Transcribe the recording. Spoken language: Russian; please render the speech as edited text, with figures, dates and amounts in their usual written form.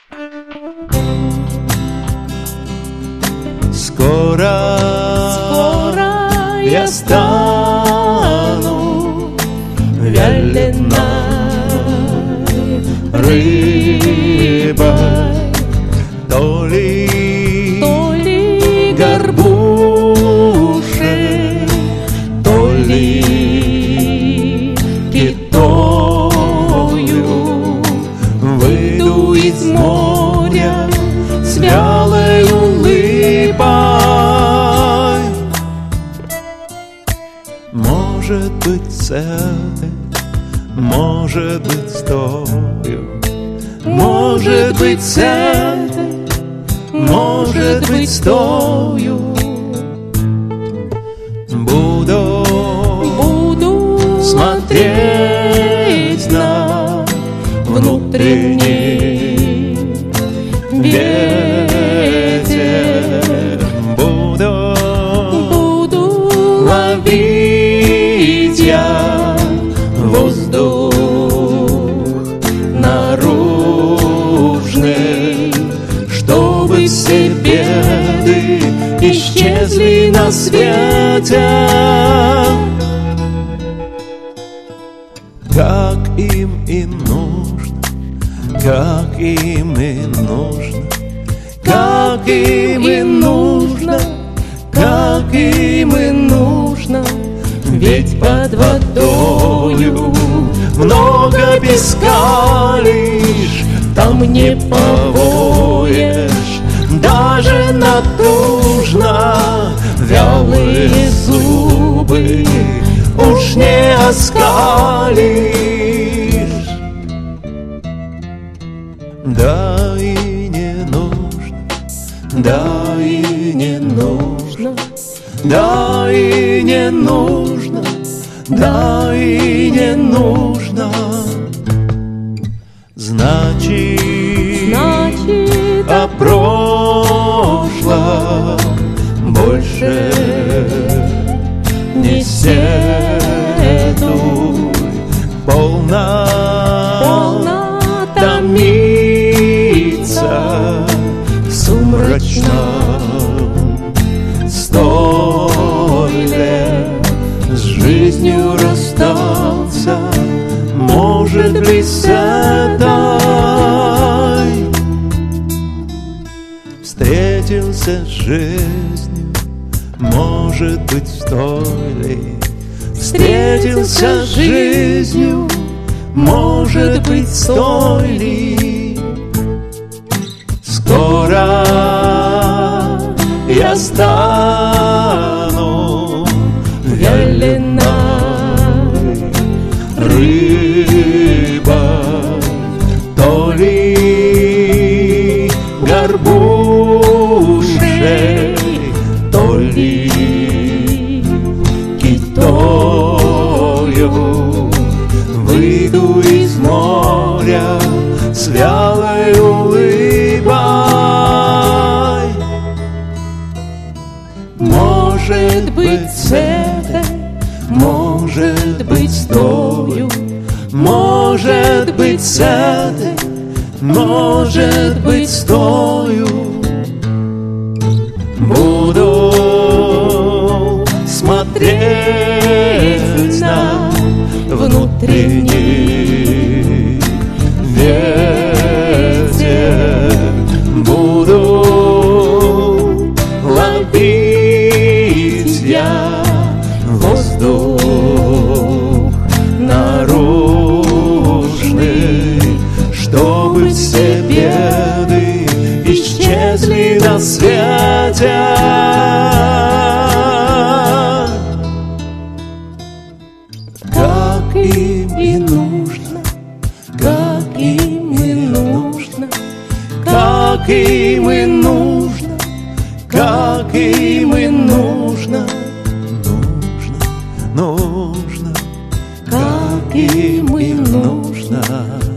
Скоро я стану вяленой рыбой, то ли горбушей, то ли китою. Выйду из моря с вялой улыбкой. Может быть, с этой, может быть, с тою, может быть, с этой, может быть, с тою. Буду смотреть на внутренний ветер, буду ловить я воздух наружный, чтобы все беды исчезли на свете. Как им и нужно, как им и нужно, как им и нужно, как им и нужно. Ведь под водою много песка лишь, там не повоешь, даже натужно. Вялые зубы уж не оскалишь. Да и не нужно, да и не нужно, да и не нужно, да и не нужно. Значит, о прошлом больше не сетуй, полно томиться в сумрачном стойле. С жизнью расстался, может быть, с этой. Встретился с жизнью, может быть, в стойле. Встретился с жизнью, может быть, в стойле. Скоро я стану вяленой рыбой, то ли горбушей, то ли китою. Выйду из моря с вялой улыбкой. Может быть, с этой, может быть, с тою, может быть, с этой, может быть, с тою. Буду смотреть на внутренний ветер, буду ловить я воздух наружный, чтобы все беды исчезли на свете. Как им и нужно, как им и нужно, как им и нужно, как им и нужно, нужно, нужно, как им и нужно.